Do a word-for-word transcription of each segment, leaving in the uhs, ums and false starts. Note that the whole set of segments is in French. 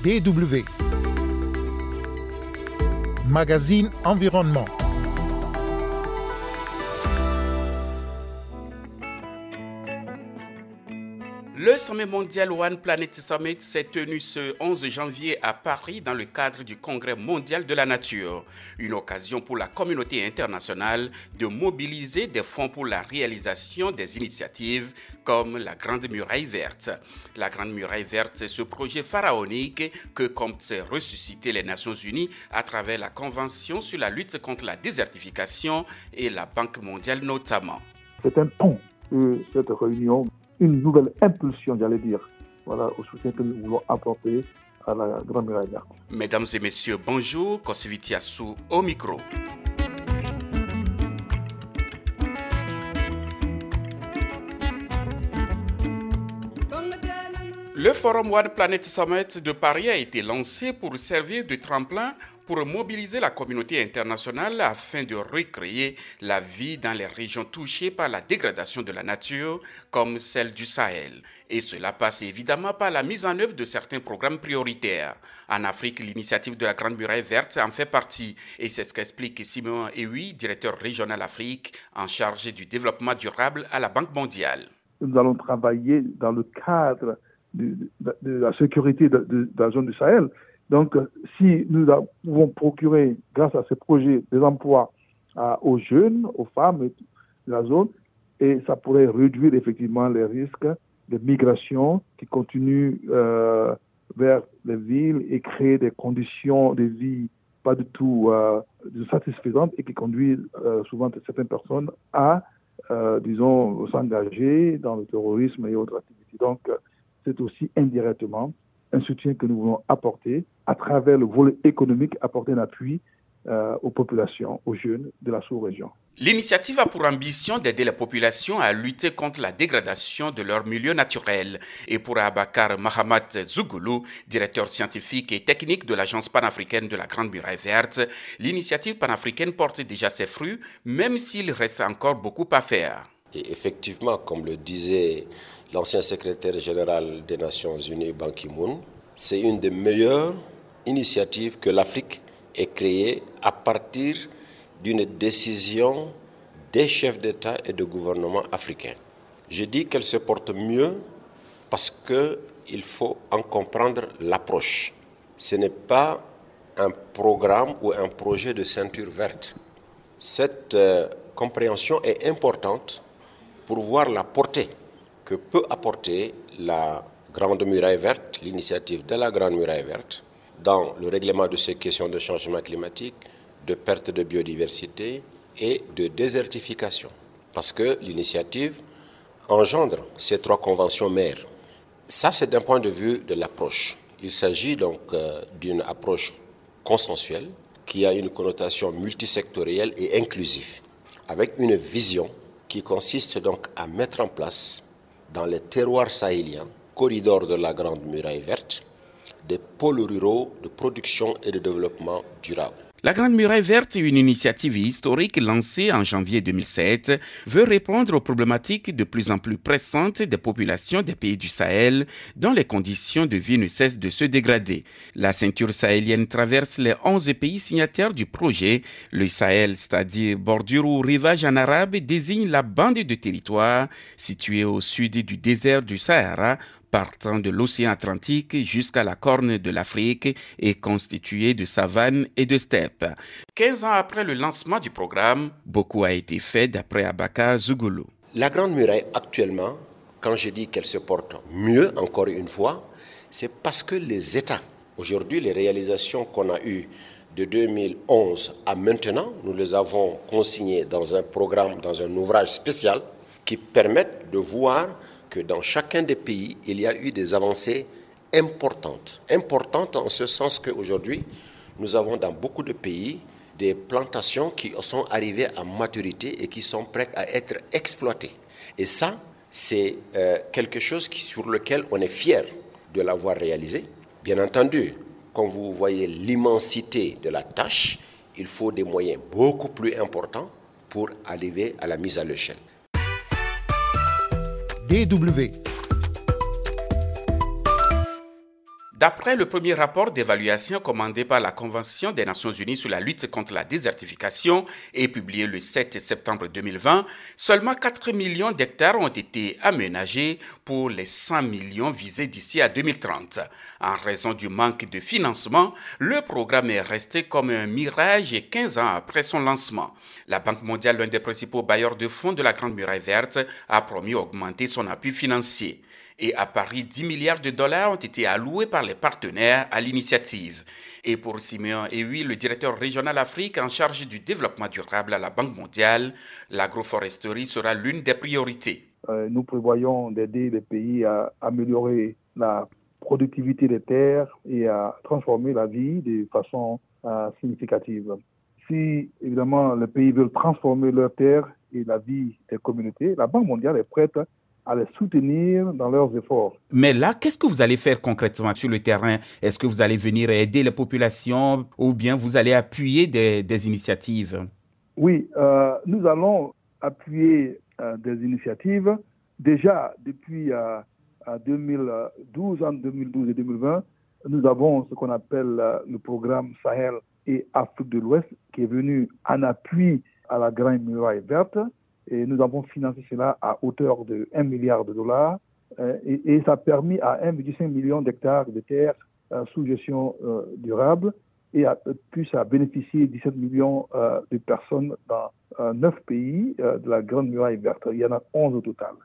D W, magazine environnement. Le sommet mondial One Planet Summit s'est tenu ce onze janvier à Paris dans le cadre du Congrès mondial de la nature. Une occasion pour la communauté internationale de mobiliser des fonds pour la réalisation des initiatives comme la Grande Muraille Verte. La Grande Muraille Verte, c'est ce projet pharaonique que comptent ressusciter les Nations Unies à travers la Convention sur la lutte contre la désertification et la Banque mondiale notamment. C'est un pont de cette réunion. Une nouvelle impulsion, j'allais dire, voilà, au soutien que nous voulons apporter à la Grande Muraille Verte. Mesdames et messieurs, bonjour, Kosiviti Assou au micro. Le Forum One Planet Summit de Paris a été lancé pour servir de tremplin pour mobiliser la communauté internationale afin de recréer la vie dans les régions touchées par la dégradation de la nature, comme celle du Sahel. Et cela passe évidemment par la mise en œuvre de certains programmes prioritaires. En Afrique, l'initiative de la Grande Muraille Verte en fait partie. Et c'est ce qu'explique Simon Ewi, directeur régional Afrique, en charge du développement durable à la Banque mondiale. Nous allons travailler dans le cadre de, de, de la sécurité de, de, de la zone du Sahel. Donc, si nous pouvons procurer, grâce à ces projets, des emplois à, aux jeunes, aux femmes de la zone, et ça pourrait réduire effectivement les risques de migration qui continuent euh, vers les villes et créer des conditions de vie pas du tout euh, satisfaisantes et qui conduisent euh, souvent certaines personnes à, euh, disons, s'engager dans le terrorisme et autres activités. Donc, c'est aussi indirectement un soutien que nous voulons apporter à travers le volet économique, apporter un appui euh, aux populations, aux jeunes de la sous-région. L'initiative a pour ambition d'aider les populations à lutter contre la dégradation de leur milieu naturel. Et pour Abakar Mahamat Zougoulou, directeur scientifique et technique de l'Agence panafricaine de la Grande Muraille Verte, l'initiative panafricaine porte déjà ses fruits, même s'il reste encore beaucoup à faire. Et effectivement, comme le disait l'ancien secrétaire général des Nations Unies, Ban Ki-moon, c'est une des meilleures initiatives que l'Afrique ait créée à partir d'une décision des chefs d'État et de gouvernement africains. Je dis qu'elle se porte mieux parce qu'il faut en comprendre l'approche. Ce n'est pas un programme ou un projet de ceinture verte. Cette euh, compréhension est importante pour voir la portée que peut apporter la Grande Muraille Verte, l'initiative de la Grande Muraille Verte, dans le règlement de ces questions de changement climatique, de perte de biodiversité et de désertification. Parce que l'initiative engendre ces trois conventions mères. Ça, c'est d'un point de vue de l'approche. Il s'agit donc euh, d'une approche consensuelle qui a une connotation multisectorielle et inclusive, avec une vision qui consiste donc à mettre en place dans les terroirs sahéliens, corridors de la Grande Muraille Verte, des pôles ruraux de production et de développement durable. La Grande Muraille Verte, une initiative historique lancée en janvier deux mille sept, veut répondre aux problématiques de plus en plus pressantes des populations des pays du Sahel, dont les conditions de vie ne cessent de se dégrader. La ceinture sahélienne traverse les onze pays signataires du projet. Le Sahel, c'est-à-dire bordure ou rivage en arabe, désigne la bande de territoire située au sud du désert du Sahara, partant de l'océan Atlantique jusqu'à la corne de l'Afrique et constituée de savanes et de steppes. quinze ans après le lancement du programme, beaucoup a été fait d'après Abakar Zougoulou. La Grande Muraille actuellement, quand je dis qu'elle se porte mieux, encore une fois, c'est parce que les États, aujourd'hui les réalisations qu'on a eues de deux mille onze à maintenant, nous les avons consignées dans un programme, dans un ouvrage spécial qui permettent de voir que dans chacun des pays, il y a eu des avancées importantes. Importantes en ce sens qu'aujourd'hui, nous avons dans beaucoup de pays des plantations qui sont arrivées à maturité et qui sont prêtes à être exploitées. Et ça, c'est euh, quelque chose qui, sur lequel on est fier de l'avoir réalisé. Bien entendu, quand vous voyez l'immensité de la tâche, il faut des moyens beaucoup plus importants pour arriver à la mise à l'échelle. D W. D'après le premier rapport d'évaluation commandé par la Convention des Nations Unies sur la lutte contre la désertification et publié le sept septembre deux mille vingt, seulement quatre millions d'hectares ont été aménagés pour les cent millions visés d'ici à deux mille trente. En raison du manque de financement, le programme est resté comme un mirage quinze ans après son lancement. La Banque mondiale, l'un des principaux bailleurs de fonds de la Grande Muraille Verte, a promis d'augmenter son appui financier. Et à Paris, dix milliards de dollars ont été alloués par les partenaires à l'initiative. Et pour Siméon Ewi, le directeur régional Afrique en charge du développement durable à la Banque mondiale, l'agroforesterie sera l'une des priorités. Euh, nous prévoyons d'aider les pays à améliorer la productivité des terres et à transformer la vie de façon euh, significative. Si, évidemment, les pays veulent transformer leurs terres et la vie des communautés, la Banque mondiale est prête à les soutenir dans leurs efforts. Mais là, qu'est-ce que vous allez faire concrètement sur le terrain? Est-ce que vous allez venir aider les populations ou bien vous allez appuyer des, des initiatives? Oui, euh, nous allons appuyer euh, des initiatives. Déjà, depuis euh, deux mille douze, en deux mille douze et deux mille vingt, nous avons ce qu'on appelle euh, le programme Sahel et Afrique de l'Ouest qui est venu en appui à la Grande Muraille Verte. Et nous avons financé cela à hauteur de un milliard de dollars euh, et, et ça a permis à un virgule cinq million d'hectares de terres euh, sous gestion euh, durable et a, puis ça a bénéficié dix-sept millions euh, de personnes dans euh, neuf pays euh, de la Grande Muraille Verte. Il y en a onze au total.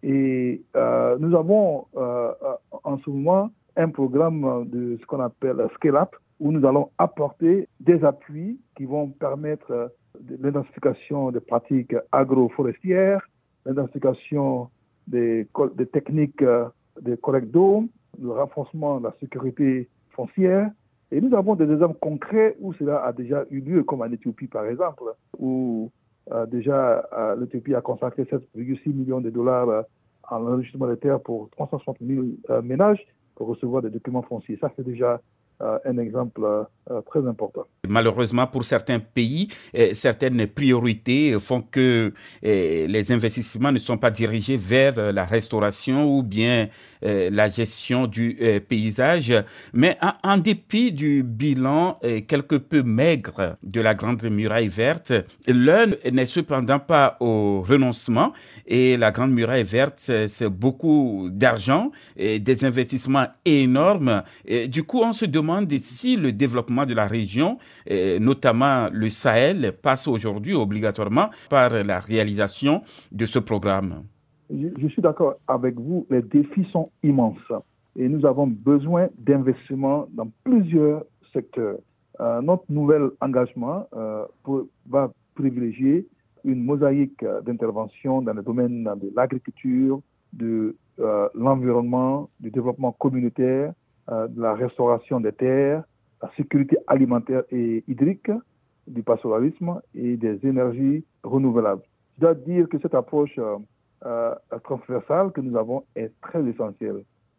Et euh, nous avons euh, en ce moment un programme de ce qu'on appelle Scale Up où nous allons apporter des appuis qui vont permettre euh, l'identification des pratiques agroforestières, l'identification des, des techniques de collecte d'eau, le renforcement de la sécurité foncière. Et nous avons des exemples concrets où cela a déjà eu lieu, comme en Éthiopie par exemple, où euh, déjà euh, l'Éthiopie a consacré sept virgule six millions de dollars euh, en enregistrement des terres pour trois cent soixante mille euh, ménages pour recevoir des documents fonciers. Ça, c'est déjà Euh, un exemple euh, très important. Malheureusement, pour certains pays, euh, certaines priorités font que euh, les investissements ne sont pas dirigés vers euh, la restauration ou bien euh, la gestion du euh, paysage. Mais en, en dépit du bilan euh, quelque peu maigre de la Grande Muraille Verte, l'heure n'est cependant pas au renoncement et la Grande Muraille Verte, c'est, c'est beaucoup d'argent et des investissements énormes. Et du coup, on se demande si le développement de la région, eh, notamment le Sahel, passe aujourd'hui obligatoirement par la réalisation de ce programme. Je, je suis d'accord avec vous, les défis sont immenses et nous avons besoin d'investissements dans plusieurs secteurs. Euh, notre nouvel engagement euh, pour, va privilégier une mosaïque d'interventions dans le domaine de l'agriculture, de euh, l'environnement, du développement communautaire, Euh, de la restauration des terres, la sécurité alimentaire et hydrique, du pastoralisme et des énergies renouvelables. Je dois dire que cette approche euh, euh, transversale que nous avons est très essentielle.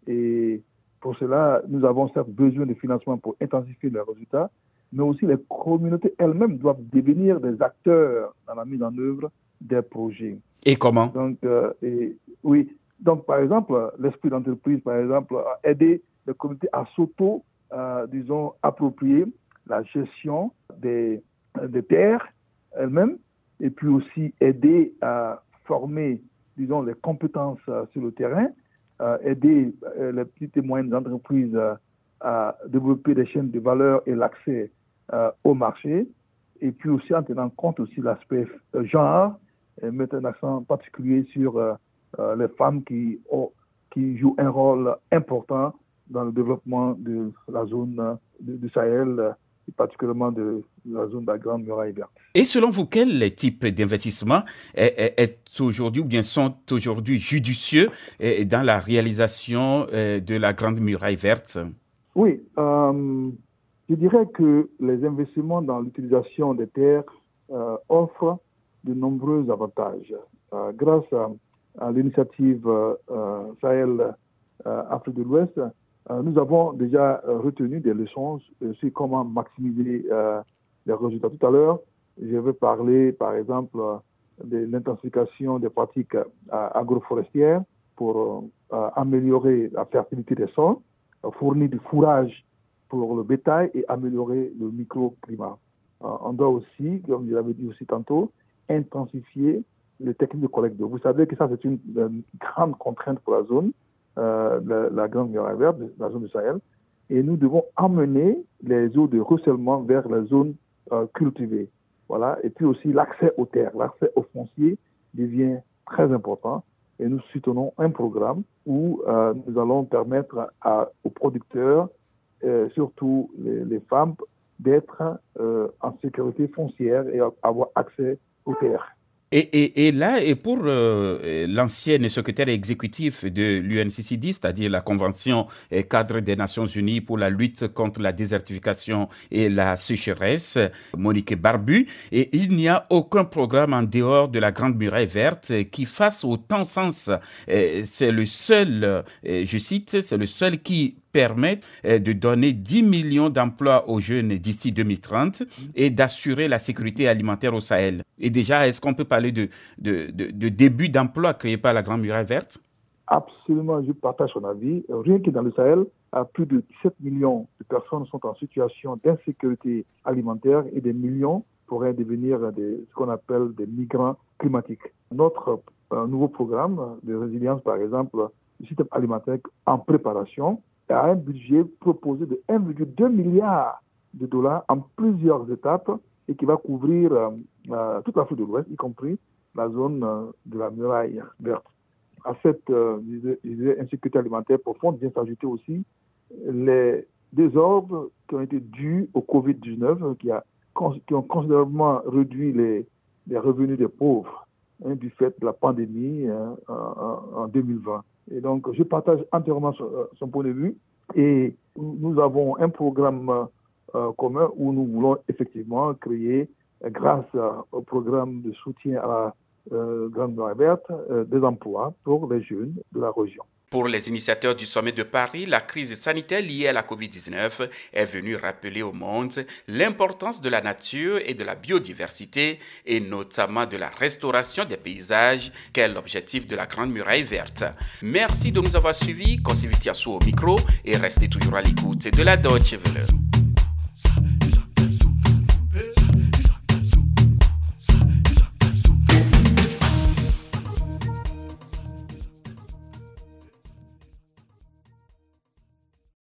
Et pour cela, nous avons certes besoin de financement pour intensifier les résultats, mais aussi les communautés elles-mêmes doivent devenir des acteurs dans la mise en œuvre des projets. Et comment? Donc, euh, et, oui. Donc, par exemple, l'esprit d'entreprise, par exemple, a aidé les communautés à s'auto, euh, disons, approprier la gestion des, des terres elles-mêmes et puis aussi aider à former, disons, les compétences euh, sur le terrain, euh, aider euh, les petites et moyennes entreprises euh, à développer des chaînes de valeur et l'accès euh, au marché et puis aussi en tenant compte aussi de l'aspect euh, genre et mettre un accent particulier sur euh, euh, les femmes qui, ont, qui jouent un rôle important dans le développement de la zone de, du Sahel et particulièrement de la zone de la Grande Muraille Verte. Et selon vous, quel type d'investissement est, est, est aujourd'hui ou bien sont aujourd'hui judicieux dans la réalisation de la Grande Muraille Verte? Oui, euh, je dirais que les investissements dans l'utilisation des terres euh, offrent de nombreux avantages. Euh, grâce à, à l'initiative euh, Sahel euh, Afrique de l'Ouest, Euh, nous avons déjà euh, retenu des leçons euh, sur comment maximiser euh, les résultats. Tout à l'heure, je vais parler, par exemple, euh, de l'intensification des pratiques euh, agroforestières pour euh, améliorer la fertilité des sols. fournir du fourrage pour le bétail et améliorer le microclimat. On doit aussi, comme je l'avais dit aussi tantôt, intensifier les techniques de collecte d'eau. Vous savez que ça, c'est une, une grande contrainte pour la zone, euh, la, la grande muraille verte, la zone du Sahel. Et nous devons emmener les eaux de ruissellement vers la zone euh, cultivée. Voilà. Et puis aussi, l'accès aux terres, l'accès aux fonciers devient très important. Et nous soutenons un programme où euh, nous allons permettre à, aux producteurs, euh, surtout les, les femmes, d'être euh, en sécurité foncière et avoir accès aux terres. Et, et, et là, et pour euh, l'ancienne secrétaire exécutif de l'U N C C D, c'est-à-dire la Convention cadre des Nations Unies pour la lutte contre la désertification et la sécheresse, Monique Barbu, et il n'y a aucun programme en dehors de la Grande Muraille Verte qui fasse autant sens. C'est le seul, je cite, c'est le seul qui permet de donner dix millions d'emplois aux jeunes d'ici deux mille trente et d'assurer la sécurité alimentaire au Sahel. Et déjà, est-ce qu'on peut parler de, de, de, de début d'emploi créé par la Grande Muraille Verte? Absolument, je partage son avis. Rien que dans le Sahel, plus de dix-sept millions de personnes sont en situation d'insécurité alimentaire et des millions pourraient devenir des, ce qu'on appelle des migrants climatiques. Notre euh, nouveau programme de résilience, par exemple, du système alimentaire en préparation, a un budget proposé de un virgule deux milliard de dollars en plusieurs étapes et qui va couvrir euh, euh, toute l'Afrique de l'Ouest, y compris la zone euh, de la muraille verte. À cette euh, insécurité alimentaire profonde vient s'ajouter aussi les désordres qui ont été dus au covid dix-neuf, qui, a, qui ont considérablement réduit les, les revenus des pauvres hein, du fait de la pandémie hein, en, en deux mille vingt. Et donc, je partage entièrement son, son point de vue et nous avons un programme euh, commun où nous voulons effectivement créer, grâce à, au programme de soutien à la euh, Grande Muraille Verte, euh, des emplois pour les jeunes de la région. Pour les initiateurs du sommet de Paris, la crise sanitaire liée à la covid dix-neuf est venue rappeler au monde l'importance de la nature et de la biodiversité et notamment de la restauration des paysages, qu'est l'objectif de la Grande Muraille Verte. Merci de nous avoir suivis, Kossi Vitiassou au micro et restez toujours à l'écoute de la Deutsche Welle.